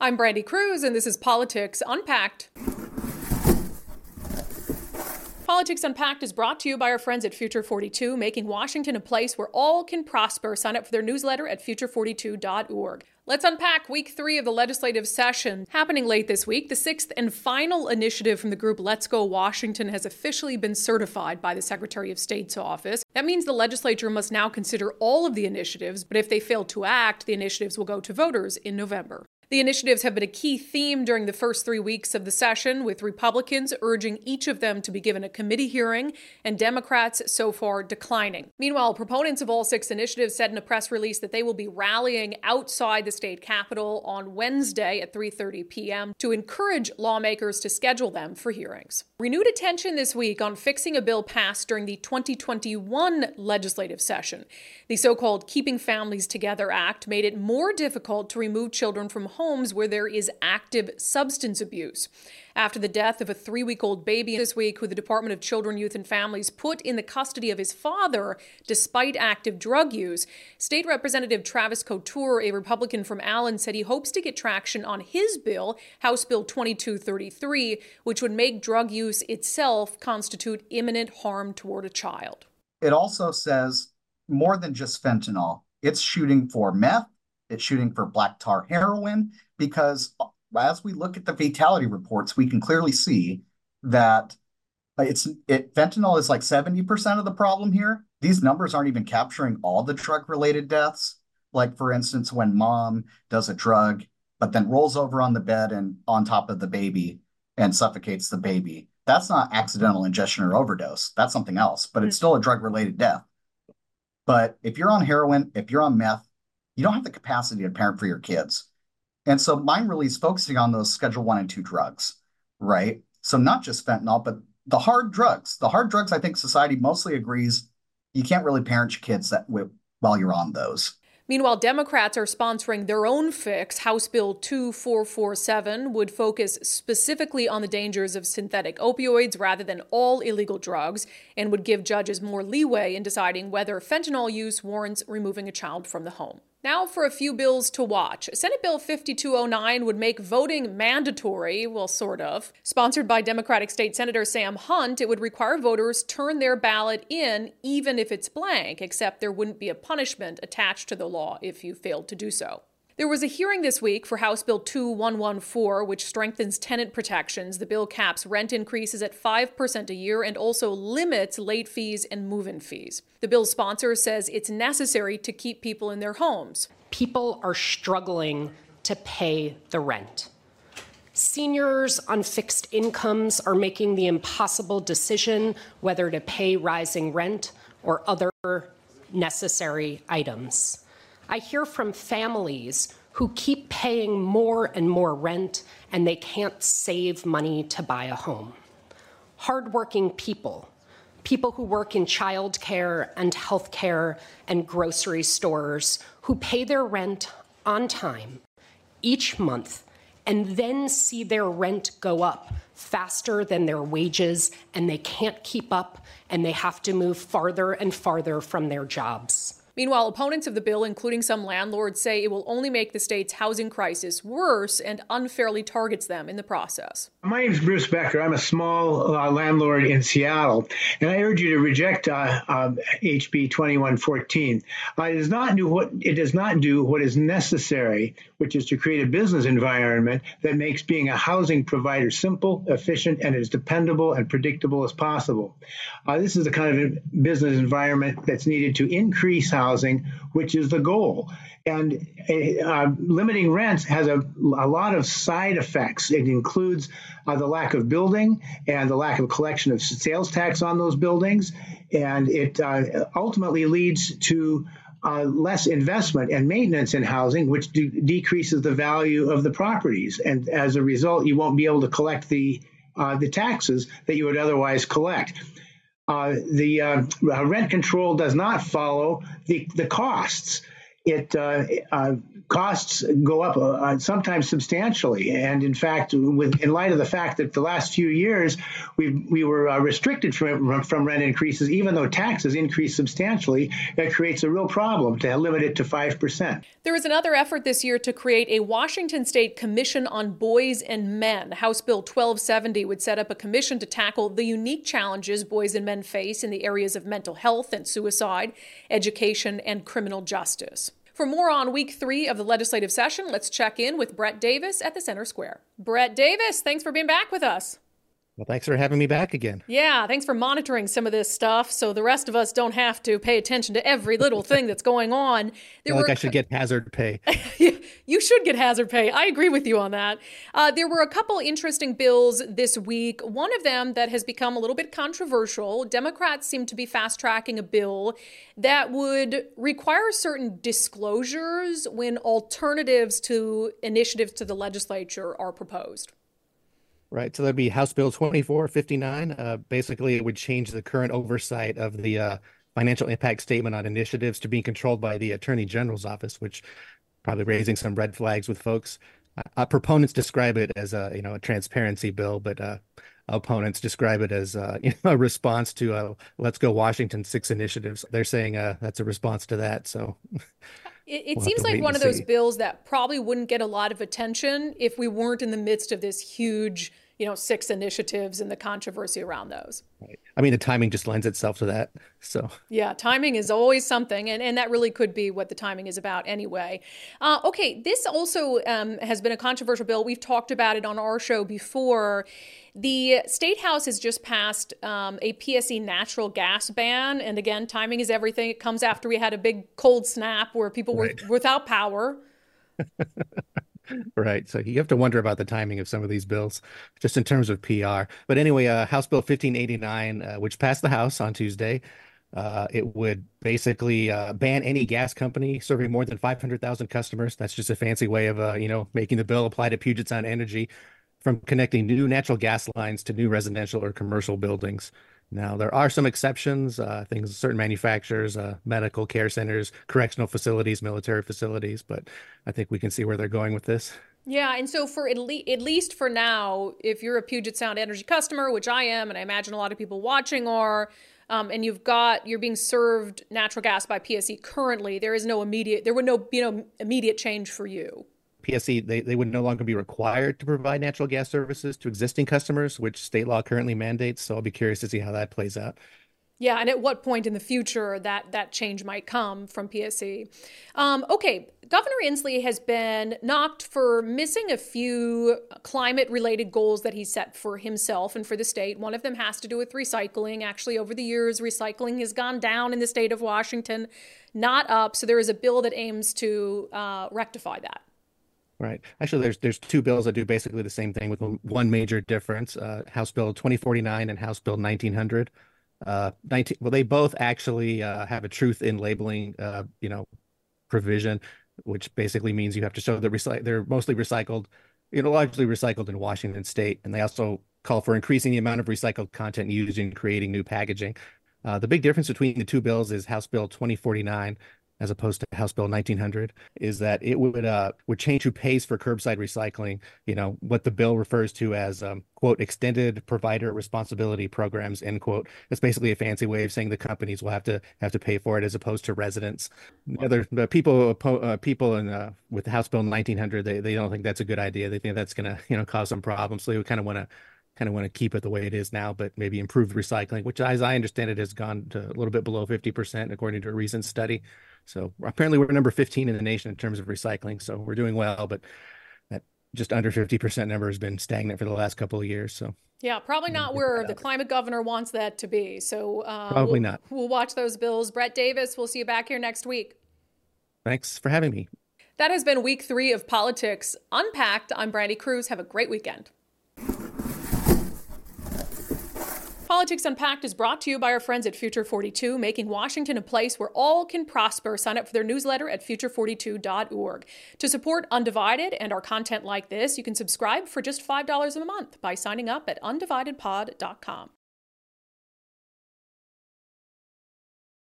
I'm Brandy Cruz, and this is Politics Unpacked. Politics Unpacked is brought to you by our friends at Future 42, making Washington a place where all can prosper. Sign up for their newsletter at future42.org. Let's unpack week 3 of the legislative session. Happening late this week, the 6th and final initiative from the group Let's Go Washington has officially been certified by the Secretary of State's office. That means the legislature must now consider all of the initiatives, but if they fail to act, the initiatives will go to voters in November. The initiatives have been a key theme during the first 3 weeks of the session, with Republicans urging each of them to be given a committee hearing and Democrats so far declining. Meanwhile, proponents of all 6 initiatives said in a press release that they will be rallying outside the state capitol on Wednesday at 3:30 p.m. to encourage lawmakers to schedule them for hearings. Renewed attention this week on fixing a bill passed during the 2021 legislative session. The so-called Keeping Families Together Act made it more difficult to remove children from homes where there is active substance abuse. After the death of a 3-week-old baby this week, who the Department of Children, Youth and Families put in the custody of his father despite active drug use, State Representative Travis Couture, a Republican from Allen, said he hopes to get traction on his bill, House Bill 2233, which would make drug use itself constitute imminent harm toward a child. It also says more than just fentanyl. It's shooting for meth. It's shooting for black tar heroin, because as we look at the fatality reports, we can clearly see that fentanyl is like 70% of the problem here. These numbers aren't even capturing all the drug-related deaths. Like, for instance, when mom does a drug, but then rolls over on the bed and on top of the baby and suffocates the baby. That's not accidental ingestion or overdose. That's something else, but it's still a drug-related death. But if you're on heroin, if you're on meth, you don't have the capacity to parent for your kids. And so mine really is focusing on those Schedule 1 and 2 drugs, right? So not just fentanyl, but the hard drugs. The hard drugs, I think society mostly agrees you can't really parent your kids while you're on those. Meanwhile, Democrats are sponsoring their own fix. House Bill 2447 would focus specifically on the dangers of synthetic opioids rather than all illegal drugs, and would give judges more leeway in deciding whether fentanyl use warrants removing a child from the home. Now for a few bills to watch. Senate Bill 5209 would make voting mandatory, well, sort of. Sponsored by Democratic State Senator Sam Hunt, it would require voters turn their ballot in even if it's blank, except there wouldn't be a punishment attached to the law if you failed to do so. There was a hearing this week for House Bill 2114, which strengthens tenant protections. The bill caps rent increases at 5% a year and also limits late fees and move-in fees. The bill's sponsor says it's necessary to keep people in their homes. People are struggling to pay the rent. Seniors on fixed incomes are making the impossible decision whether to pay rising rent or other necessary items. I hear from families who keep paying more and more rent, and they can't save money to buy a home. Hardworking people who work in childcare and healthcare and grocery stores, who pay their rent on time each month and then see their rent go up faster than their wages, and they can't keep up, and they have to move farther and farther from their jobs. Meanwhile, opponents of the bill, including some landlords, say it will only make the state's housing crisis worse and unfairly targets them in the process. My name is Bruce Becker. I'm a small landlord in Seattle, and I urge you to reject HB 2114. It does not do what is necessary, which is to create a business environment that makes being a housing provider simple, efficient, and as dependable and predictable as possible. This is the kind of business environment that's needed to increase housing, which is the goal. And limiting rents has a lot of side effects. It includes the lack of building and the lack of collection of sales tax on those buildings. And it ultimately leads to less investment and maintenance in housing, which decreases the value of the properties. And as a result, you won't be able to collect the taxes that you would otherwise collect. The rent control does not follow the costs. costs go up sometimes substantially. And in fact, in light of the fact that the last few years we were restricted from rent increases, even though taxes increased substantially, that creates a real problem to limit it to 5%. There was another effort this year to create a Washington State Commission on Boys and Men. House Bill 1270 would set up a commission to tackle the unique challenges boys and men face in the areas of mental health and suicide, education, and criminal justice. For more on week 3 of the legislative session, let's check in with Brett Davis at the Center Square. Brett Davis, thanks for being back with us. Well, thanks for having me back again. Yeah, thanks for monitoring some of this stuff so the rest of us don't have to pay attention to every little thing that's going on. I should get hazard pay. You should get hazard pay. I agree with you on that. There were a couple interesting bills this week. One of them that has become a little bit controversial. Democrats seem to be fast-tracking a bill that would require certain disclosures when alternatives to initiatives to the legislature are proposed. Right. So that'd be House Bill 2459. Basically, it would change the current oversight of the financial impact statement on initiatives to being controlled by the Attorney General's office, which probably raising some red flags with folks. Proponents describe it as a transparency bill, but opponents describe it as a response to Let's Go Washington 6 initiatives. They're saying that's a response to that. So it seems like one of those bills that probably wouldn't get a lot of attention if we weren't in the midst of this huge 6 initiatives and the controversy around those. Right. I mean, the timing just lends itself to that. So yeah, timing is always something, and that really could be what the timing is about anyway. Okay, this also has been a controversial bill. We've talked about it on our show before. The State House has just passed a PSE natural gas ban, and again, timing is everything. It comes after we had a big cold snap where people were without power. Right. So you have to wonder about the timing of some of these bills, just in terms of PR. But anyway, House Bill 1589, which passed the House on Tuesday, it would basically ban any gas company serving more than 500,000 customers. That's just a fancy way of, making the bill apply to Puget Sound Energy from connecting new natural gas lines to new residential or commercial buildings. Now, there are some exceptions, certain manufacturers, medical care centers, correctional facilities, military facilities, but I think we can see where they're going with this. Yeah, and so for at least for now, if you're a Puget Sound Energy customer, which I am, and I imagine a lot of people watching are, and you're being served natural gas by PSE currently, there would no immediate change for you. PSE, they would no longer be required to provide natural gas services to existing customers, which state law currently mandates. So I'll be curious to see how that plays out. Yeah, and at what point in the future that change might come from PSE. Okay, Governor Inslee has been knocked for missing a few climate-related goals that he set for himself and for the state. One of them has to do with recycling. Actually, over the years, recycling has gone down in the state of Washington, not up. So there is a bill that aims to rectify that. Right. Actually, there's 2 bills that do basically the same thing with one major difference, House Bill 2049 and House Bill 1900. They both actually have a truth in labeling, provision, which basically means you have to show that they're mostly recycled, largely recycled in Washington State. And they also call for increasing the amount of recycled content used in creating new packaging. The big difference between the 2 bills is House Bill 2049 as opposed to House Bill 1900 is that it would change who pays for curbside recycling, what the bill refers to as, quote, extended provider responsibility programs, end quote. It's basically a fancy way of saying the companies will have to pay for it as opposed to residents. The people with House Bill 1900, they don't think that's a good idea. They think that's going to, cause some problems. So they would kind of want to keep it the way it is now, but maybe improve recycling, which, as I understand it, has gone to a little bit below 50%, according to a recent study. So apparently we're number 15 in the nation in terms of recycling. So we're doing well, but that just under 50% number has been stagnant for the last couple of years. So yeah, probably not where the climate governor wants that to be. So probably not. We'll watch those bills. Brett Davis, we'll see you back here next week. Thanks for having me. That has been week 3 of Politics Unpacked. I'm Brandy Cruz. Have a great weekend. Politics Unpacked is brought to you by our friends at Future 42, making Washington a place where all can prosper. Sign up for their newsletter at future42.org. To support Undivided and our content like this, you can subscribe for just $5 a month by signing up at undividedpod.com.